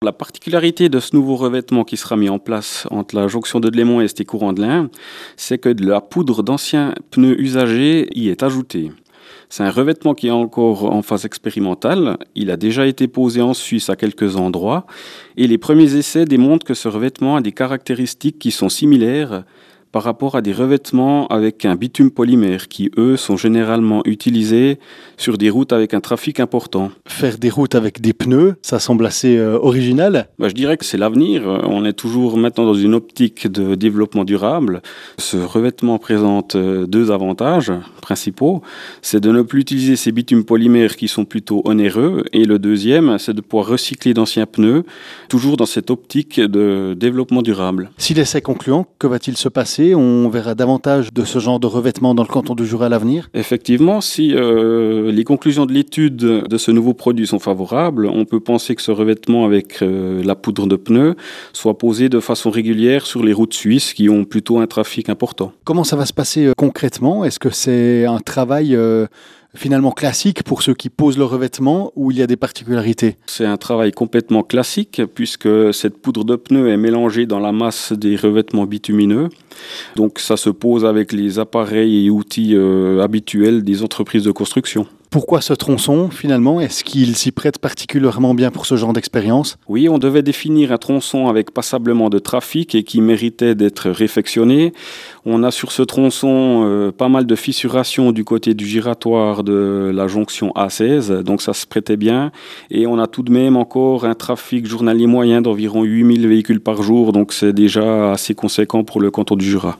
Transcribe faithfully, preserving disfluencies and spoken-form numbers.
La particularité de ce nouveau revêtement qui sera mis en place entre la jonction de Delémont-Est et Courant de l'Ain, c'est que de la poudre d'anciens pneus usagés y est ajoutée. C'est un revêtement qui est encore en phase expérimentale. Il a déjà été posé en Suisse à quelques endroits et les premiers essais démontrent que ce revêtement a des caractéristiques qui sont similaires par rapport à des revêtements avec un bitume polymère qui, eux, sont généralement utilisés sur des routes avec un trafic important. Faire des routes avec des pneus, ça semble assez euh, original. Bah, je dirais que c'est l'avenir. On est toujours maintenant dans une optique de développement durable. Ce revêtement présente deux avantages principaux. C'est de ne plus utiliser ces bitumes polymères qui sont plutôt onéreux. Et le deuxième, c'est de pouvoir recycler d'anciens pneus, toujours dans cette optique de développement durable. Si l'essai est concluant, que va-t-il se passer ? On verra davantage de ce genre de revêtement dans le canton du Jura à l'avenir ? Effectivement, si euh, les conclusions de l'étude de ce nouveau produit sont favorables, on peut penser que ce revêtement avec euh, la poudre de pneus soit posé de façon régulière sur les routes suisses qui ont plutôt un trafic important. Comment ça va se passer euh, concrètement ? Est-ce que c'est un travail euh, finalement classique pour ceux qui posent le revêtement ou il y a des particularités ? C'est un travail complètement classique puisque cette poudre de pneus est mélangée dans la masse des revêtements bitumineux. Donc ça se pose avec les appareils et outils euh, habituels des entreprises de construction. Pourquoi ce tronçon, finalement ? Est-ce qu'il s'y prête particulièrement bien pour ce genre d'expérience ? Oui, on devait définir un tronçon avec passablement de trafic et qui méritait d'être réfectionné. On a sur ce tronçon euh, pas mal de fissuration du côté du giratoire de la jonction A seize, donc ça se prêtait bien. Et on a tout de même encore un trafic journalier moyen d'environ huit mille véhicules par jour, donc c'est déjà assez conséquent pour le canton du Jura.